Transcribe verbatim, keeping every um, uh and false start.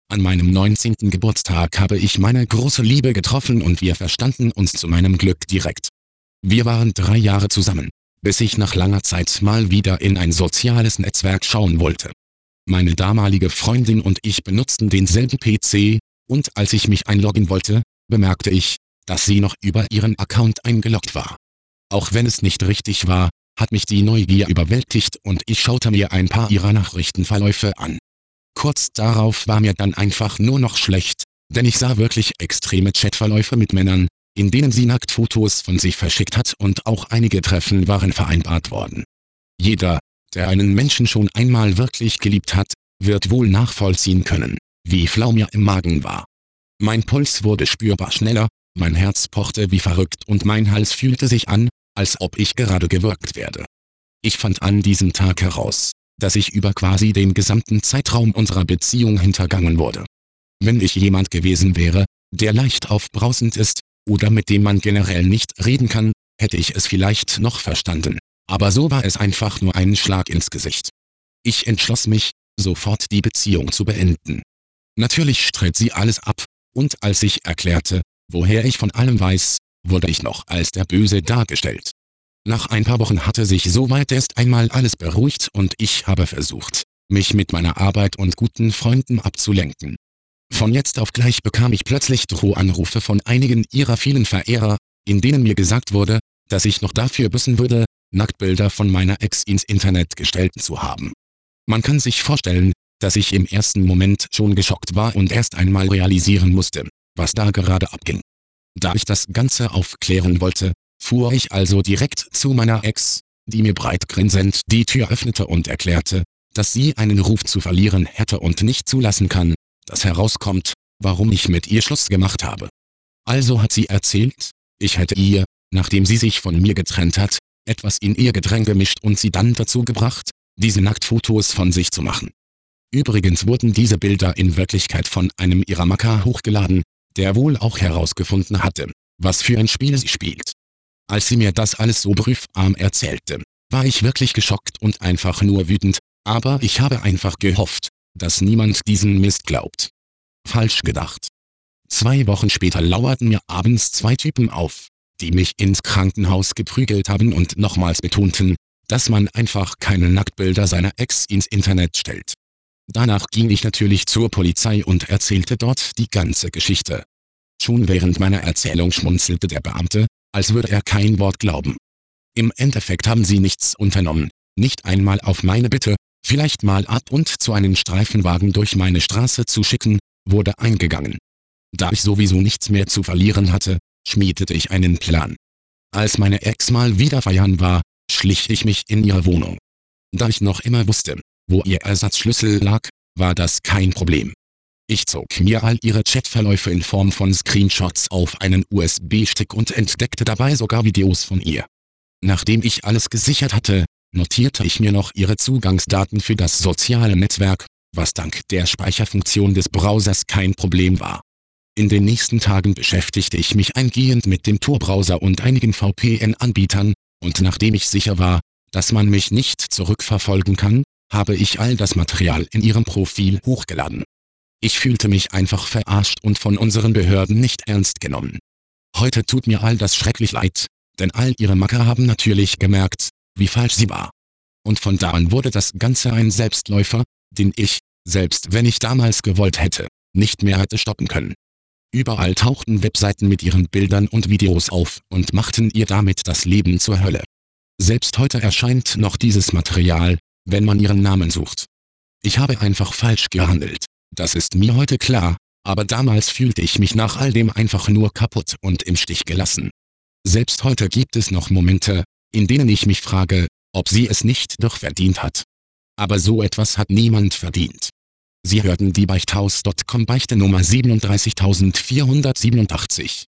An meinem neunzehnten Geburtstag habe ich meine große Liebe getroffen und wir verstanden uns zu meinem Glück direkt. Wir waren drei Jahre zusammen, bis ich nach langer Zeit mal wieder in ein soziales Netzwerk schauen wollte. Meine damalige Freundin und ich benutzten denselben P C, und als ich mich einloggen wollte, bemerkte ich, dass sie noch über ihren Account eingeloggt war. Auch wenn es nicht richtig war, hat mich die Neugier überwältigt und ich schaute mir ein paar ihrer Nachrichtenverläufe an. Kurz darauf war mir dann einfach nur noch schlecht, denn ich sah wirklich extreme Chatverläufe mit Männern, in denen sie Nacktfotos von sich verschickt hat, und auch einige Treffen waren vereinbart worden. Jeder, der einen Menschen schon einmal wirklich geliebt hat, wird wohl nachvollziehen können, wie flau mir im Magen war. Mein Puls wurde spürbar schneller, mein Herz pochte wie verrückt und mein Hals fühlte sich an, als ob ich gerade gewürgt werde. Ich fand an diesem Tag heraus, dass ich über quasi den gesamten Zeitraum unserer Beziehung hintergangen wurde. Wenn ich jemand gewesen wäre, der leicht aufbrausend ist, oder mit dem man generell nicht reden kann, hätte ich es vielleicht noch verstanden. Aber so war es einfach nur ein Schlag ins Gesicht. Ich entschloss mich, sofort die Beziehung zu beenden. Natürlich stritt sie alles ab, und als ich erklärte, woher ich von allem weiß, wurde ich noch als der Böse dargestellt. Nach ein paar Wochen hatte sich soweit erst einmal alles beruhigt und ich habe versucht, mich mit meiner Arbeit und guten Freunden abzulenken. Von jetzt auf gleich bekam ich plötzlich Drohanrufe von einigen ihrer vielen Verehrer, in denen mir gesagt wurde, dass ich noch dafür büßen würde, Nacktbilder von meiner Ex ins Internet gestellt zu haben. Man kann sich vorstellen, dass ich im ersten Moment schon geschockt war und erst einmal realisieren musste, was da gerade abging. Da ich das Ganze aufklären wollte, fuhr ich also direkt zu meiner Ex, die mir breit grinsend die Tür öffnete und erklärte, dass sie einen Ruf zu verlieren hätte und nicht zulassen kann, dass herauskommt, warum ich mit ihr Schluss gemacht habe. Also hat sie erzählt, ich hätte ihr, nachdem sie sich von mir getrennt hat, etwas in ihr Getränk gemischt und sie dann dazu gebracht, diese Nacktfotos von sich zu machen. Übrigens wurden diese Bilder in Wirklichkeit von einem ihrer Macker hochgeladen, der wohl auch herausgefunden hatte, was für ein Spiel sie spielt. Als sie mir das alles so brüfarm erzählte, war ich wirklich geschockt und einfach nur wütend, aber ich habe einfach gehofft, dass niemand diesen Mist glaubt. Falsch gedacht. Zwei Wochen später lauerten mir abends zwei Typen auf, die mich ins Krankenhaus geprügelt haben und nochmals betonten, dass man einfach keine Nacktbilder seiner Ex ins Internet stellt. Danach ging ich natürlich zur Polizei und erzählte dort die ganze Geschichte. Schon während meiner Erzählung schmunzelte der Beamte, als würde er kein Wort glauben. Im Endeffekt haben sie nichts unternommen, nicht einmal auf meine Bitte, vielleicht mal ab und zu einen Streifenwagen durch meine Straße zu schicken, wurde eingegangen. Da ich sowieso nichts mehr zu verlieren hatte, schmiedete ich einen Plan. Als meine Ex mal wieder feiern war, schlich ich mich in ihre Wohnung. Da ich noch immer wusste, wo ihr Ersatzschlüssel lag, war das kein Problem. Ich zog mir all ihre Chatverläufe in Form von Screenshots auf einen U S B-Stick und entdeckte dabei sogar Videos von ihr. Nachdem ich alles gesichert hatte, notierte ich mir noch ihre Zugangsdaten für das soziale Netzwerk, was dank der Speicherfunktion des Browsers kein Problem war. In den nächsten Tagen beschäftigte ich mich eingehend mit dem Tor-Browser und einigen V P N-Anbietern, und nachdem ich sicher war, dass man mich nicht zurückverfolgen kann, habe ich all das Material in ihrem Profil hochgeladen. Ich fühlte mich einfach verarscht und von unseren Behörden nicht ernst genommen. Heute tut mir all das schrecklich leid, denn all ihre Macker haben natürlich gemerkt, wie falsch sie war. Und von da an wurde das Ganze ein Selbstläufer, den ich, selbst wenn ich damals gewollt hätte, nicht mehr hätte stoppen können. Überall tauchten Webseiten mit ihren Bildern und Videos auf und machten ihr damit das Leben zur Hölle. Selbst heute erscheint noch dieses Material, wenn man ihren Namen sucht. Ich habe einfach falsch gehandelt, das ist mir heute klar, aber damals fühlte ich mich nach all dem einfach nur kaputt und im Stich gelassen. Selbst heute gibt es noch Momente, in denen ich mich frage, ob sie es nicht doch verdient hat. Aber so etwas hat niemand verdient. Sie hörten die Beichthaus Punkt com Beichte Nummer siebenunddreißigtausendvierhundertsiebenundachtzig.